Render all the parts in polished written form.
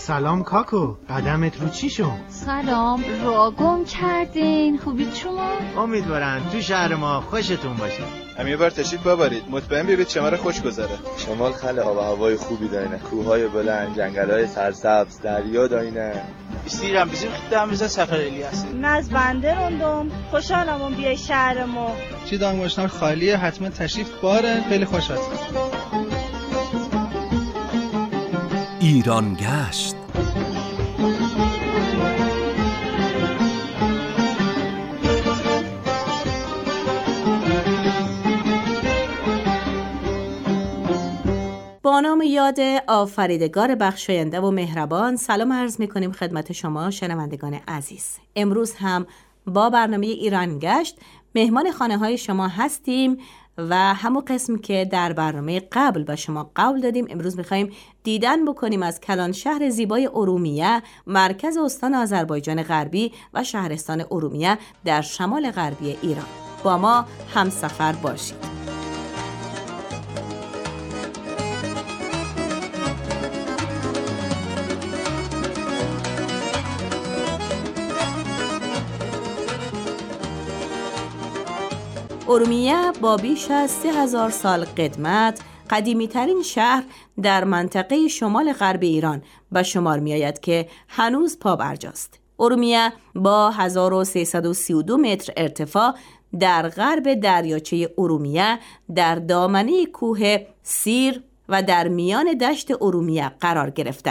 سلام کاکو، قدمت رو چی شد؟ سلام، رو گم کردین. خوبید شما؟ امیدوارم تو شهر ما خوشتون باشه. هم یه بار تشریف ببرید، مطمئن ببینید شمال خوش گذره. شمال خیلی آب و هوای خوبی داره، کوههای بلند، جنگل‌های سرسبز، دریا داره. استیرم بزیم خدام بزن سفر الیاس. ناز بنده روندم، خوشحالم بیای شهر ما. چی دانگوشنار خالیه، حتما تشریف باره، خیلی خوش هست. ایران گشت. با نام یاد آفریدگار بخشاینده و مهربان سلام عرض می‌کنیم خدمت شما شنوندگان عزیز. امروز هم با برنامه ایران گشت مهمان خانه‌های شما هستیم و همون قسمی که در برنامه قبل با شما قول دادیم امروز می‌خوایم دیدن بکنیم از کلان شهر زیبای ارومیه، مرکز استان آذربایجان غربی و شهرستان ارومیه در شمال غربی ایران. با ما همسفر باشید. ارومیه با بیش از 3000 سال قدمت قدیمی‌ترین شهر در منطقه شمال غرب ایران به شمار می‌آید که هنوز پابرجاست. ارومیه با 1332 متر ارتفاع در غرب دریاچه ارومیه در دامنه کوه سیر و در میان دشت ارومیه قرار گرفته.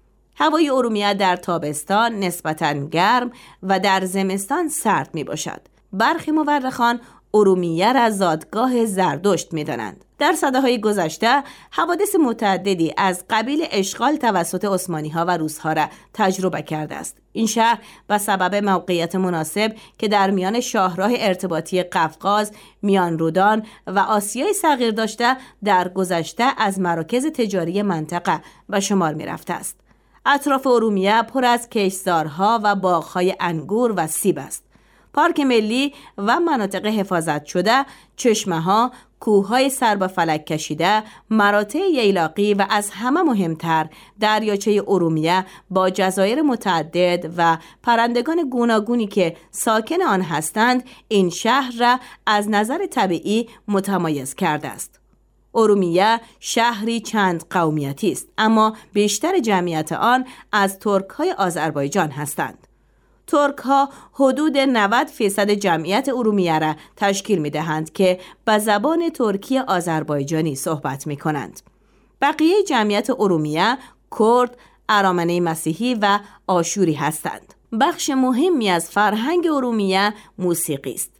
هوای ارومیه در تابستان نسبتاً گرم و در زمستان سرد می‌باشد. برخی مورخان ارومیه را زادگاه زردشت می‌دانند. در سده‌های گذشته حوادث متعددی از قبیل اشغال توسط عثمانی‌ها و روس‌ها را تجربه کرده است. این شهر به سبب موقعیت مناسب که در میان شاهراه ارتباطی قفقاز، میان رودان و آسیای صغیر داشته در گذشته از مراکز تجاری منطقه به شمار می‌رفته است. اطراف ارومیه پر از کشتزارها و باغ‌های انگور و سیب است. پارک ملی و مناطق حفاظت شده، چشمه‌ها، کوه‌های سر به فلک کشیده، مراتع ییلاقی و از همه مهمتر دریاچه ارومیه با جزایر متعدد و پرندگان گوناگونی که ساکن آن هستند، این شهر را از نظر طبیعی متمایز کرده است. ارومیه شهری چند قومیتی است، اما بیشتر جمعیت آن از ترک‌های آذربایجان هستند. ترک ها حدود 90% جمعیت ارومیه را تشکیل می دهند که به زبان ترکی آذربایجانی صحبت می کنند. بقیه جمعیت ارومیه کرد، ارامنه مسیحی و آشوری هستند. بخش مهمی از فرهنگ ارومیه موسیقی است.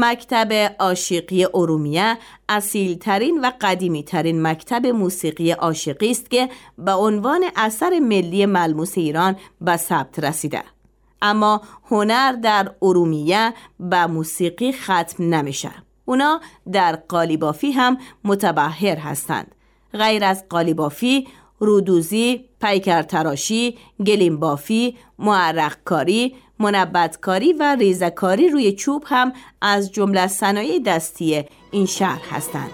مکتب عاشقی ارومیه اصیل‌ترین و قدیمی‌ترین مکتب موسیقی عاشقی است که به عنوان اثر ملی ملموس ایران به ثبت رسیده. اما هنر در ارومیه به موسیقی ختم نمیشه. اونا در قالیبافی هم متبحر هستند. غیر از قالیبافی، رودوزی، پیکر تراشی، گلیم بافی، معرق کاری، منبت کاری و ریزه‌کاری روی چوب هم از جمله صنایع دستی این شهر هستند.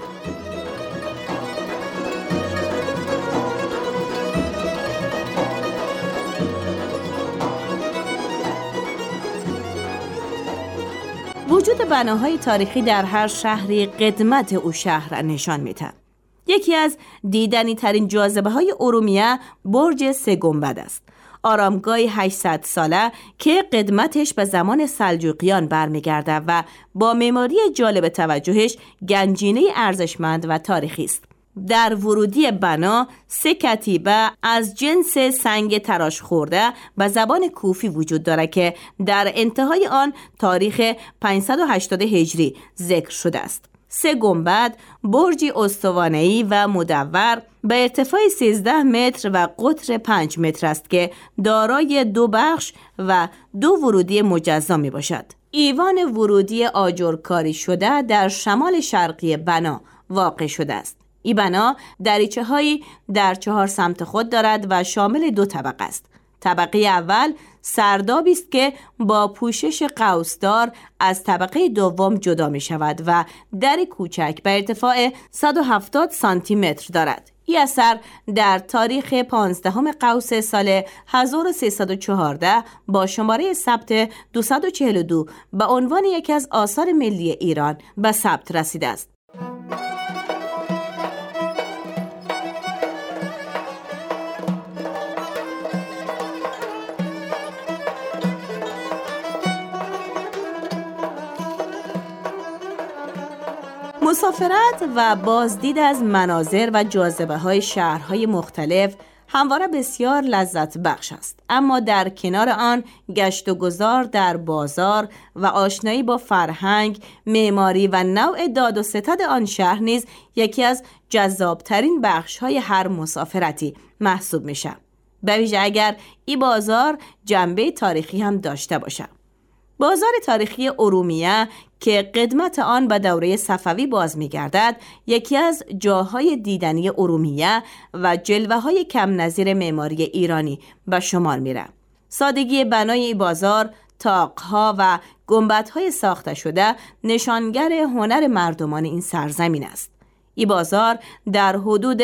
وجود بناهای تاریخی در هر شهری قدمت او شهر را نشان می‌دهد. یکی از دیدنی ترین جاذبه های ارومیه برج 3 گنبد است. آرامگاهی 800 ساله که قدمتش به زمان سلجوقیان برمیگرده و با معماری جالب توجهش گنجینه ارزشمند و تاریخی است. در ورودی بنا 3 کتیبه از جنس سنگ تراش خورده به زبان کوفی وجود دارد که در انتهای آن تاریخ 580 هجری ذکر شده است. 3 گنبد برجی استوانه‌ای و مدور به ارتفاع 13 متر و قطر 5 متر است که دارای 2 بخش و 2 ورودی مجزا می باشد. ایوان ورودی آجرکاری شده در شمال شرقی بنا واقع شده است. این بنا دریچه‌هایی در 4 سمت خود دارد و شامل 2 طبقه است. طبقه اول سردابی است که با پوشش قوسدار از طبقه دوم جدا می شود و در کوچک به ارتفاع 170 سانتی متر دارد. این اثر در تاریخ 15 قوس سال 1314 با شماره ثبت 242 به عنوان یکی از آثار ملی ایران به ثبت رسیده است. مسافرت و بازدید از مناظر و جاذبه‌های شهرهای مختلف همواره بسیار لذت بخش است، اما در کنار آن گشت و گذار در بازار و آشنایی با فرهنگ، معماری و نوع داد و ستد آن شهر نیز یکی از جذابترین بخش‌های هر مسافرتی محسوب میشه، به ویژه اگر این بازار جنبه تاریخی هم داشته باشه. بازار تاریخی ارومیه که قدمت آن به دوره صفوی باز می‌گردد، یکی از جاهای دیدنی ارومیه و جلوه‌های کم نظیر معماری ایرانی به شمار میره. سادگی بنای این بازار، طاق‌ها و گنبدهای ساخته شده نشانگر هنر مردمان این سرزمین است. این بازار در حدود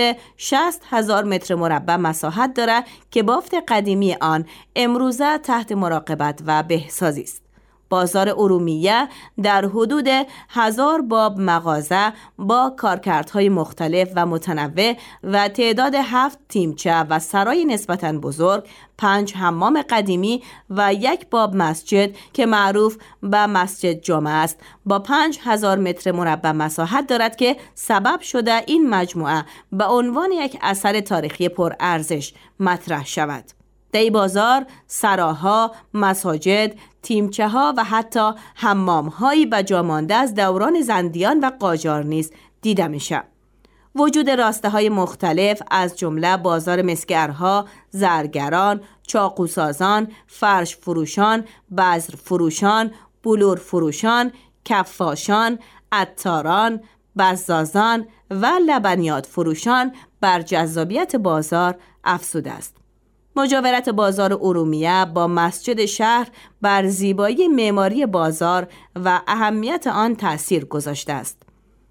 60,000 متر مربع مساحت دارد که بافت قدیمی آن امروزه تحت مراقبت و بهسازی است. بازار ارومیه در حدود 1000 باب مغازه با کارکردهای مختلف و متنوع و تعداد 7 تیمچه و سرای نسبتاً بزرگ، 5 حمام قدیمی و 1 باب مسجد که معروف به مسجد جمعه است با 5000 متر مربع مساحت دارد که سبب شده این مجموعه به عنوان یک اثر تاریخی پرارزش مطرح شود. در این بازار سراها، مساجد، تیمچه ها و حتی حمام هایی به جا مانده از دوران زندیان و قاجار نیز دیده میشه. وجود راسته های مختلف از جمله بازار مسگرها، زرگران، چاقوسازان، فرش فروشان، بذر فروشان، بلور فروشان، کفاشان، عطاران، بزازان و لبنیات فروشان بر جذابیت بازار افزوده است. مجاورت بازار ارومیه با مسجد شهر بر زیبایی معماری بازار و اهمیت آن تأثیر گذاشته است.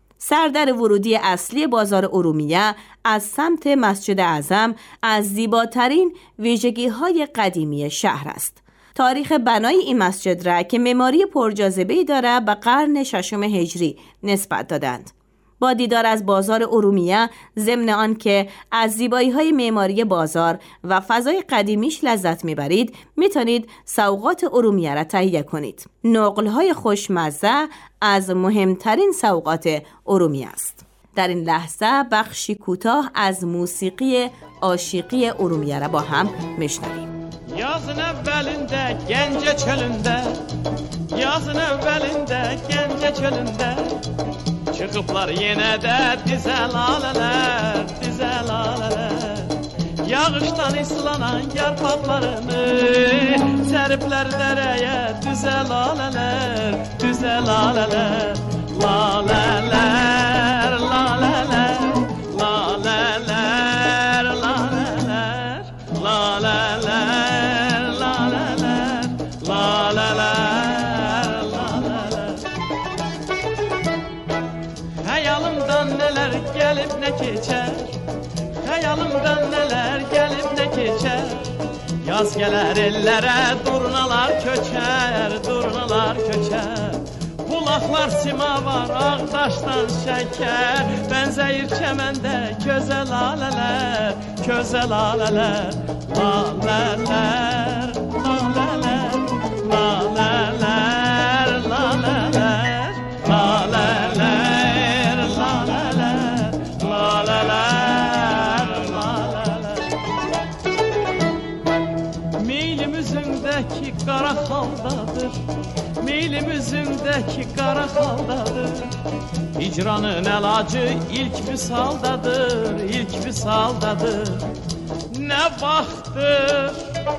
سردر ورودی اصلی بازار ارومیه از سمت مسجد اعظم از زیباترین ویژگی‌های قدیمی شهر است. تاریخ بنای این مسجد را که معماری پرجاذبه‌ای دارد به قرن 6 هجری نسبت دادند. با دیدار از بازار ارومیه، ضمن آن که از زیبایی‌های معماری بازار و فضای قدیمیش لذت می‌برید، می‌تونید سوغات ارومیه را تهیه کنید. نقل‌های خوشمزه از مهمترین سوغات ارومیه است. در این لحظه بخشی کوتاه از موسیقی عاشقی ارومیه را با هم میشنویم. Yazın evvelinde Gence çölünde, yazın evvelinde Gence çölünde, çıkıplar yine de dize laleler, dize laleler. Yağıştan islanan yarpaklarını seripler dereye, düze laleler, düze laleler. Laleler, laleler, laleler, laleler, laleler. Gelip ne geçer, hayalımdan neler gelip ne geçer. Yaz gelir ellere durnalar köçer, durnalar köçer. Kulaklar simavar ağdaştan şeker, benzeyir çemende köze laleler, köze laleler. Laleler, laleler, laleler, laleler, laleler. Kara haldadır, meylim üzümdeki kara haldadır. Hicranın elacı ilk visaldadır, ilk visaldadır. Ne vaxtdır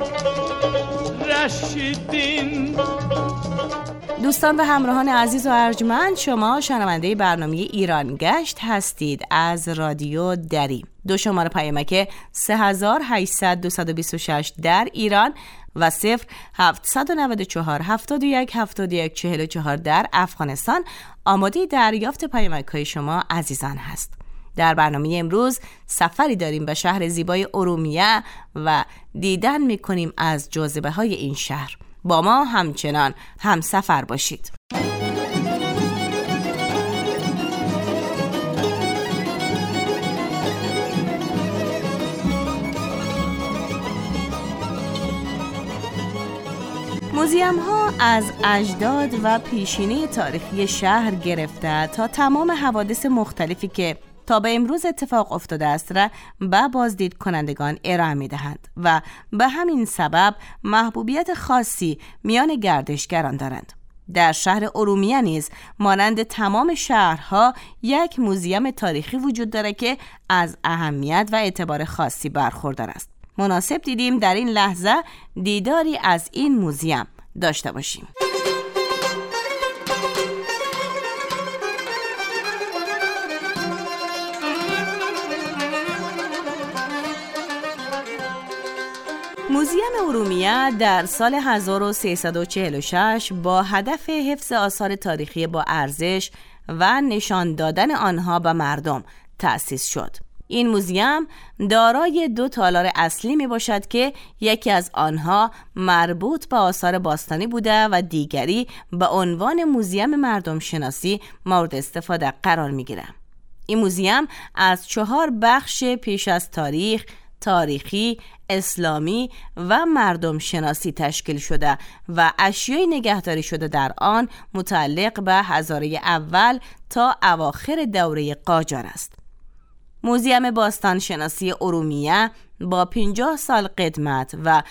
Reşidin. دوستان و همراهان عزیز و ارجمند، شما شنونده برنامه ایران گشت هستید از رادیو دری. دو شماره پیامک 3800-226 در ایران و 0-794-71-71-44 در افغانستان آماده دریافت پیامک های شما عزیزان هست. در برنامه امروز سفری داریم به شهر زیبای ارومیه و دیدن میکنیم از جاذبه های این شهر. با ما همچنان هم سفر باشید. موزیم ها از اجداد و پیشینه تاریخی شهر گرفته تا تمام حوادث مختلفی که تا به امروز اتفاق افتاده است را به بازدید کنندگان ارائه می دهند و به همین سبب محبوبیت خاصی میان گردشگران دارند. در شهر ارومیه نیز مانند تمام شهرها یک موزیم تاریخی وجود دارد که از اهمیت و اعتبار خاصی برخوردار است. مناسب دیدیم در این لحظه دیداری از این موزیم داشته باشیم. موزیم ارومیه در سال 1346 با هدف حفظ آثار تاریخی با ارزش و نشان دادن آنها به مردم تأسیس شد. این موزیم دارای 2 تالار اصلی می باشد که یکی از آنها مربوط به آثار باستانی بوده و دیگری به عنوان موزیم مردم شناسی مورد استفاده قرار می گیرد. این موزیم از 4 بخش پیش از تاریخی، اسلامی و مردم شناسی تشکیل شده و اشیای نگهداری شده در آن متعلق به هزاره اول تا اواخر دوره قاجار است. موزیم باستان شناسی ارومیه با 50 سال قدمت و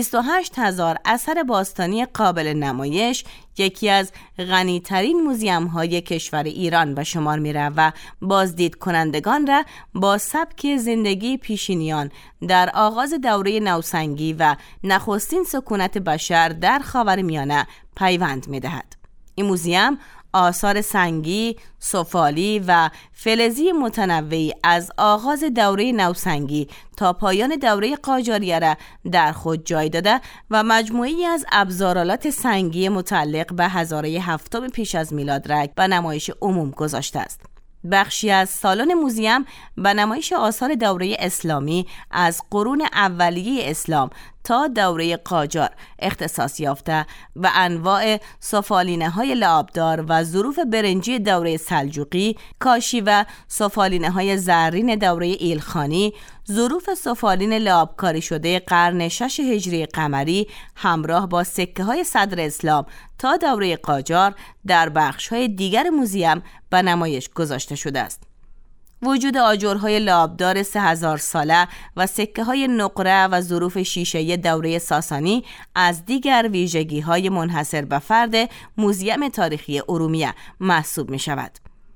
28,000 اثر باستانی قابل نمایش یکی از غنی‌ترین موزیم‌های کشور ایران به شمار می‌رود و بازدید کنندگان را با سبک زندگی پیشینیان در آغاز دوره نوسنگی و نخستین سکونت بشر در خاورمیانه پیوند می‌دهد. این موزیم آثار سنگی، سفالی و فلزی متنوعی از آغاز دوره نوسنگی تا پایان دوره قاجاریه را در خود جای داده و مجموعی از ابزارالات سنگی متعلق به هزاره 7 پیش از میلاد را به نمایش عموم گذاشته است. بخشی از سالن موزیم به نمایش آثار دوره اسلامی از قرون اولیه اسلام تا دوره قاجار اختصاص یافته و انواع سفالینه‌های لعابدار و ظروف برنجی دوره سلجوقی، کاشی و سفالینه‌های زرین دوره ایلخانی، ظروف سفالین لعابکاری شده قرن 6 هجری قمری همراه با سکه‌های صدر اسلام تا دوره قاجار در بخش‌های دیگر موزیم به نمایش گذاشته شده است. وجود آجرهای لعابدار 3000 ساله و سکه‌های نقره و ظروف شیشه‌ای دوره ساسانی از دیگر ویژگی‌های منحصر به فرد موزیم تاریخی ارومیه محسوب می‌شود.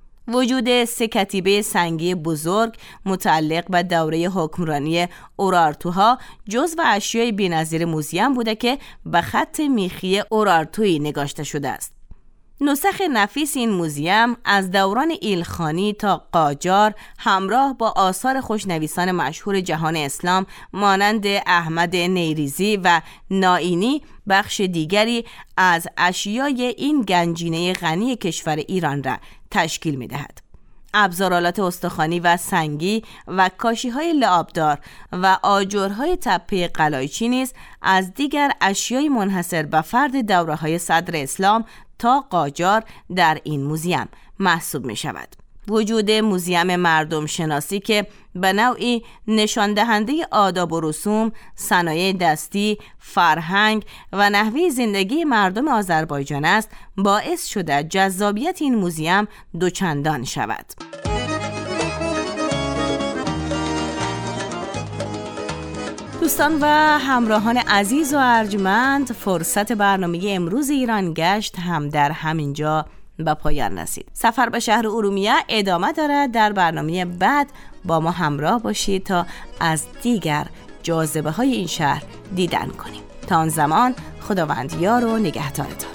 وجود 3 کتیبه سنگی بزرگ متعلق به دوره حکمرانی اورارتوها جزو اشیای بی‌نظیر موزیم بوده که به خط میخی اورارتویی نگاشته شده است. نسخ نفیس این موزیم از دوران ایلخانی تا قاجار همراه با آثار خوشنویسان مشهور جهان اسلام مانند احمد نیریزی و نائینی بخش دیگری از اشیای این گنجینه غنی کشور ایران را تشکیل می دهد. ابزارالات استخوانی و سنگی و کاشی‌های لعابدار و آجرهای تپه قلایچی نیز از دیگر اشیای منحصر به فرد دوره‌های صدر اسلام تا قاجار در این موزیم محسوب می شود. وجود موزیم مردم شناسی که به نوعی نشان دهنده آداب و رسوم، صنایع دستی، فرهنگ و نحوه زندگی مردم آذربایجان است، باعث شده جذابیت این موزیم دوچندان شود. دوستان و همراهان عزیز و ارجمند، فرصت برنامه امروز ایران گشت هم در همینجا به پایان رسید. سفر به شهر ارومیه ادامه دارد. در برنامه بعد با ما همراه باشید تا از دیگر جاذبه های این شهر دیدن کنیم. تا آن زمان خداوند یار و نگهدارتان.